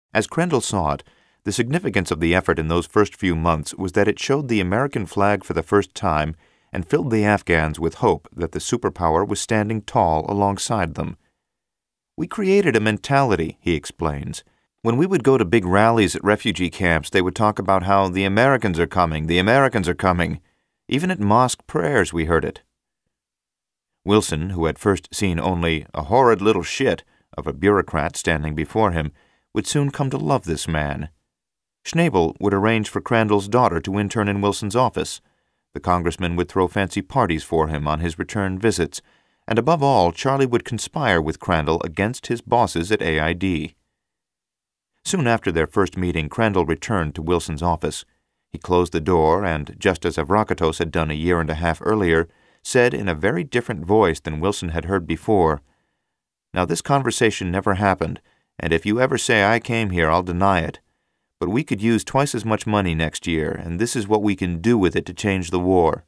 As Crandall saw it, the significance of the effort in those first few months was that it showed the American flag for the first time and filled the Afghans with hope that the superpower was standing tall alongside them. "We created a mentality," he explains. "When we would go to big rallies at refugee camps, they would talk about how the Americans are coming, the Americans are coming. Even at mosque prayers we heard it." Wilson, who had first seen only a horrid little shit of a bureaucrat standing before him, would soon come to love this man. Schnabel would arrange for Crandall's daughter to intern in Wilson's office. The congressman would throw fancy parties for him on his return visits, and above all, Charlie would conspire with Crandall against his bosses at AID. Soon after their first meeting, Crandall returned to Wilson's office. He closed the door and, just as Avrakatos had done a year and a half earlier, said in a very different voice than Wilson had heard before, "Now this conversation never happened, and if you ever say I came here, I'll deny it. But we could use twice as much money next year, and this is what we can do with it to change the war."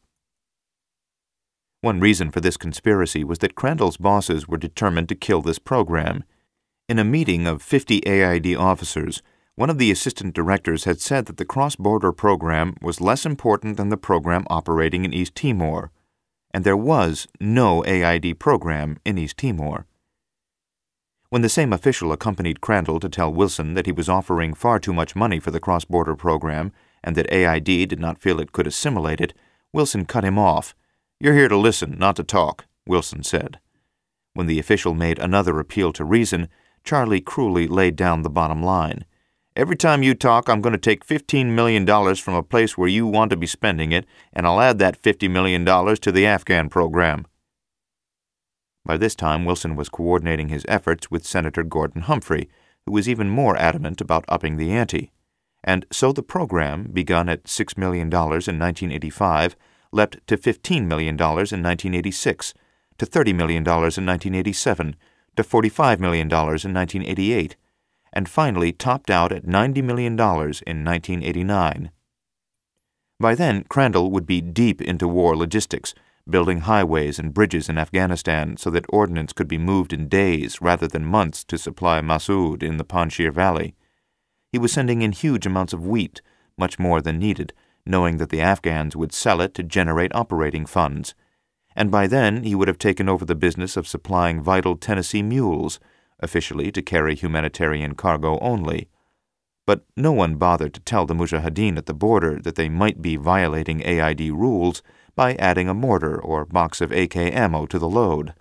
One reason for this conspiracy was that Crandall's bosses were determined to kill this program. In a meeting of 50 AID officers, one of the assistant directors had said that the cross-border program was less important than the program operating in East Timor, and there was no AID program in East Timor. When the same official accompanied Crandall to tell Wilson that he was offering far too much money for the cross-border program and that AID did not feel it could assimilate it, Wilson cut him off. "You're here to listen, not to talk," Wilson said. When the official made another appeal to reason, Charlie cruelly laid down the bottom line. "Every time you talk, I'm going to take $15 million from a place where you want to be spending it, and I'll add that $50 million to the Afghan program." By this time, Wilson was coordinating his efforts with Senator Gordon Humphrey, who was even more adamant about upping the ante. And so the program, begun at $6 million in 1985, leapt to $15 million in 1986, to $30 million in 1987, to $45 million in 1988, and finally topped out at $90 million in 1989. By then, Crandall would be deep into war logistics, building highways and bridges in Afghanistan so that ordnance could be moved in days rather than months to supply Massoud in the Panjshir Valley. He was sending in huge amounts of wheat, much more than needed, knowing that the Afghans would sell it to generate operating funds. And by then he would have taken over the business of supplying vital Tennessee mules, officially to carry humanitarian cargo only. But no one bothered to tell the Mujahideen at the border that they might be violating AID rules by adding a mortar or box of AK ammo to the load.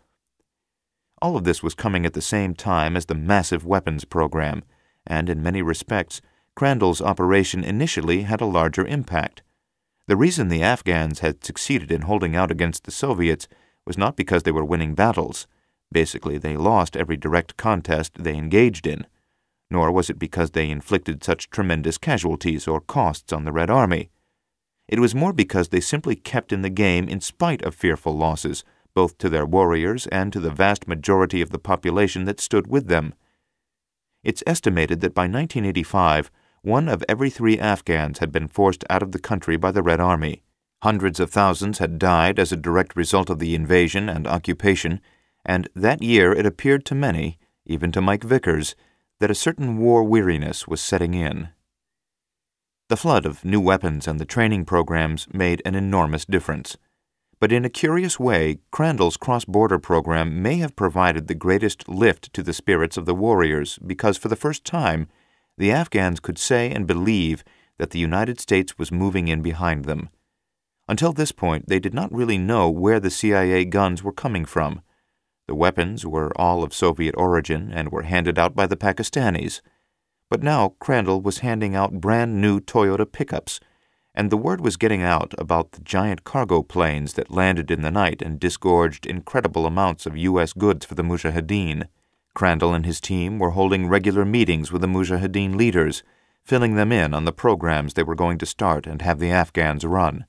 All of this was coming at the same time as the massive weapons program, and in many respects, Crandall's operation initially had a larger impact. The reason the Afghans had succeeded in holding out against the Soviets was not because they were winning battles. Basically, they lost every direct contest they engaged in. Nor was it because they inflicted such tremendous casualties or costs on the Red Army. It was more because they simply kept in the game in spite of fearful losses, both to their warriors and to the vast majority of the population that stood with them. It's estimated that by 1985, 1 of every 3 Afghans had been forced out of the country by the Red Army. Hundreds of thousands had died as a direct result of the invasion and occupation, and that year it appeared to many, even to Mike Vickers, that a certain war weariness was setting in. The flood of new weapons and the training programs made an enormous difference. But in a curious way, Crandall's cross-border program may have provided the greatest lift to the spirits of the warriors because for the first time, the Afghans could say and believe that the United States was moving in behind them. Until this point, they did not really know where the CIA guns were coming from. The weapons were all of Soviet origin and were handed out by the Pakistanis. But now Crandall was handing out brand-new Toyota pickups, and the word was getting out about the giant cargo planes that landed in the night and disgorged incredible amounts of U.S. goods for the Mujahideen. Crandall and his team were holding regular meetings with the Mujahideen leaders, filling them in on the programs they were going to start and have the Afghans run.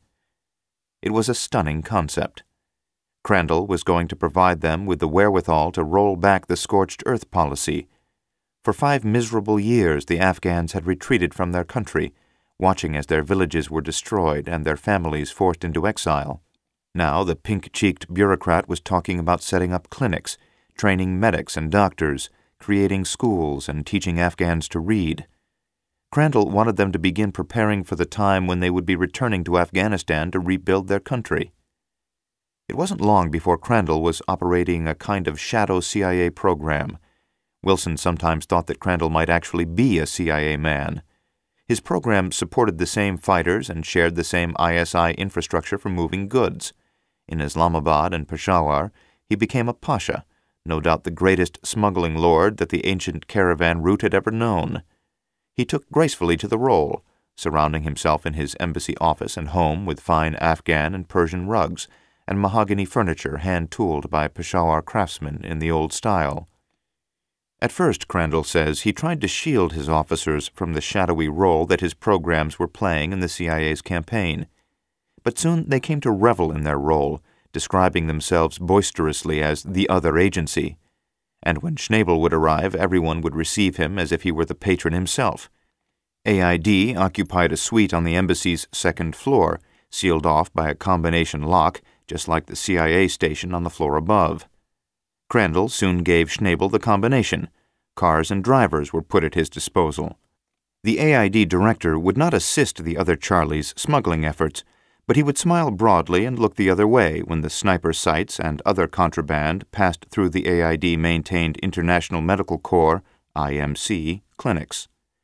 It was a stunning concept. Crandall was going to provide them with the wherewithal to roll back the scorched earth policy. For 5 miserable years the Afghans had retreated from their country, watching as their villages were destroyed and their families forced into exile. Now the pink-cheeked bureaucrat was talking about setting up clinics, training medics and doctors, creating schools and teaching Afghans to read. Crandall wanted them to begin preparing for the time when they would be returning to Afghanistan to rebuild their country. It wasn't long before Crandall was operating a kind of shadow CIA program. Wilson sometimes thought that Crandall might actually be a CIA man. His program supported the same fighters and shared the same ISI infrastructure for moving goods. In Islamabad and Peshawar, he became a pasha, no doubt the greatest smuggling lord that the ancient caravan route had ever known. He took gracefully to the role, surrounding himself in his embassy office and home with fine Afghan and Persian rugs and mahogany furniture hand-tooled by Peshawar craftsmen in the old style. At first, Crandall says, he tried to shield his officers from the shadowy role that his programs were playing in the CIA's campaign. But soon they came to revel in their role, describing themselves boisterously as the other agency. And when Schnabel would arrive, everyone would receive him as if he were the patron himself. AID occupied a suite on the embassy's second floor, sealed off by a combination lock, just like the CIA station on the floor above. Crandall soon gave Schnabel the combination. Cars and drivers were put at his disposal. The AID director would not assist the other Charlies' smuggling efforts, but he would smile broadly and look the other way when the sniper sights and other contraband passed through the AID-maintained International Medical Corps, IMC, clinics.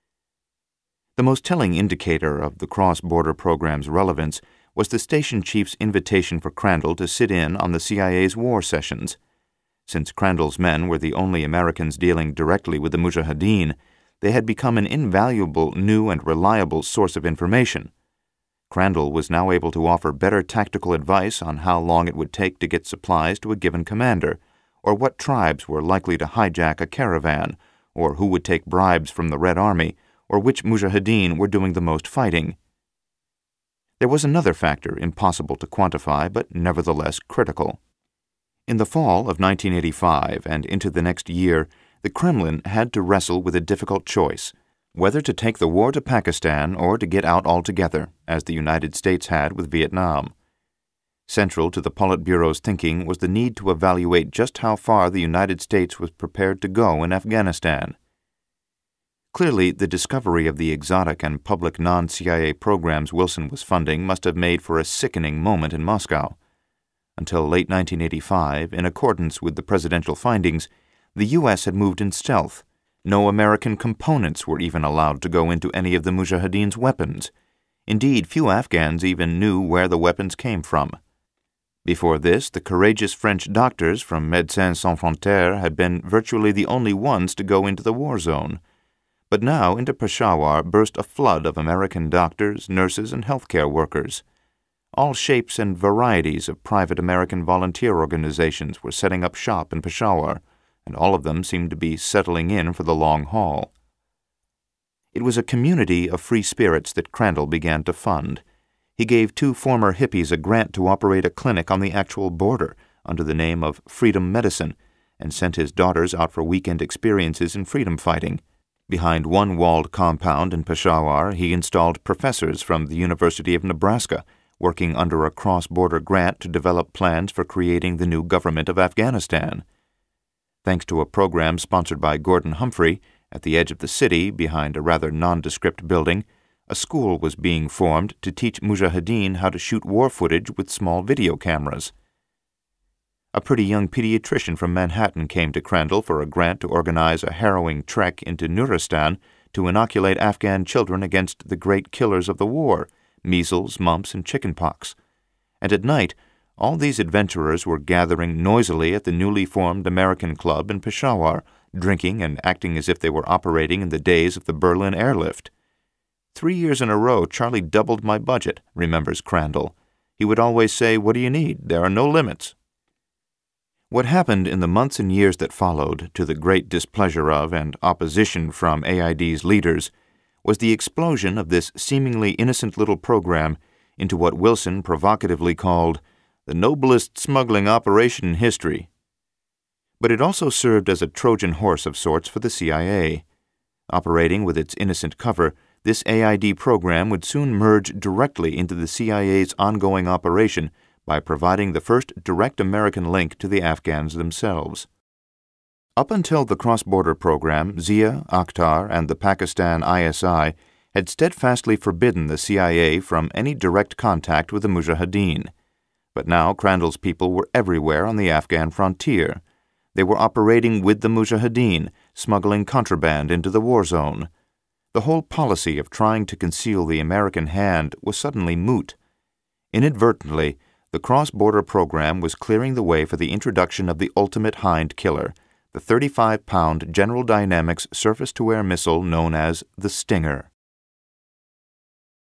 The most telling indicator of the cross-border program's relevance was the station chief's invitation for Crandall to sit in on the CIA's war sessions. Since Crandall's men were the only Americans dealing directly with the Mujahideen, they had become an invaluable new and reliable source of information. Crandall was now able to offer better tactical advice on how long it would take to get supplies to a given commander, or what tribes were likely to hijack a caravan, or who would take bribes from the Red Army, or which Mujahideen were doing the most fighting. There was another factor impossible to quantify, but nevertheless critical. In the fall of 1985 and into the next year, the Kremlin had to wrestle with a difficult choice, whether to take the war to Pakistan or to get out altogether, as the United States had with Vietnam. Central to the Politburo's thinking was the need to evaluate just how far the United States was prepared to go in Afghanistan. Clearly, the discovery of the exotic and public non-CIA programs Wilson was funding must have made for a sickening moment in Moscow. Until late 1985, in accordance with the presidential findings, the U.S. had moved in stealth. No American components were even allowed to go into any of the Mujahideen's weapons. Indeed, few Afghans even knew where the weapons came from. Before this, the courageous French doctors from Médecins Sans Frontières had been virtually the only ones to go into the war zone. But now into Peshawar burst a flood of American doctors, nurses, and healthcare workers. All shapes and varieties of private American volunteer organizations were setting up shop in Peshawar, and all of them seemed to be settling in for the long haul. It was a community of free spirits that Crandall began to fund. He gave 2 former hippies a grant to operate a clinic on the actual border under the name of Freedom Medicine, and sent his daughters out for weekend experiences in freedom fighting. Behind one walled compound in Peshawar, he installed professors from the University of Nebraska, working under a cross-border grant to develop plans for creating the new government of Afghanistan. Thanks to a program sponsored by Gordon Humphrey, at the edge of the city, behind a rather nondescript building, a school was being formed to teach Mujahideen how to shoot war footage with small video cameras. A pretty young pediatrician from Manhattan came to Crandall for a grant to organize a harrowing trek into Nuristan to inoculate Afghan children against the great killers of the war, measles, mumps, and chickenpox. And at night, all these adventurers were gathering noisily at the newly formed American Club in Peshawar, drinking and acting as if they were operating in the days of the Berlin airlift. 3 years in a row, Charlie doubled my budget, remembers Crandall. He would always say, "What do you need? There are no limits." What happened in the months and years that followed, to the great displeasure of and opposition from AID's leaders, was the explosion of this seemingly innocent little program into what Wilson provocatively called the noblest smuggling operation in history. But it also served as a Trojan horse of sorts for the CIA. Operating with its innocent cover, this AID program would soon merge directly into the CIA's ongoing operation by providing the first direct American link to the Afghans themselves. Up until the cross-border program, Zia, Akhtar, and the Pakistan ISI had steadfastly forbidden the CIA from any direct contact with the Mujahideen. But now Crandall's people were everywhere on the Afghan frontier. They were operating with the Mujahideen, smuggling contraband into the war zone. The whole policy of trying to conceal the American hand was suddenly moot. Inadvertently, the cross-border program was clearing the way for the introduction of the ultimate hind killer, the 35-pound General Dynamics surface-to-air missile known as the Stinger.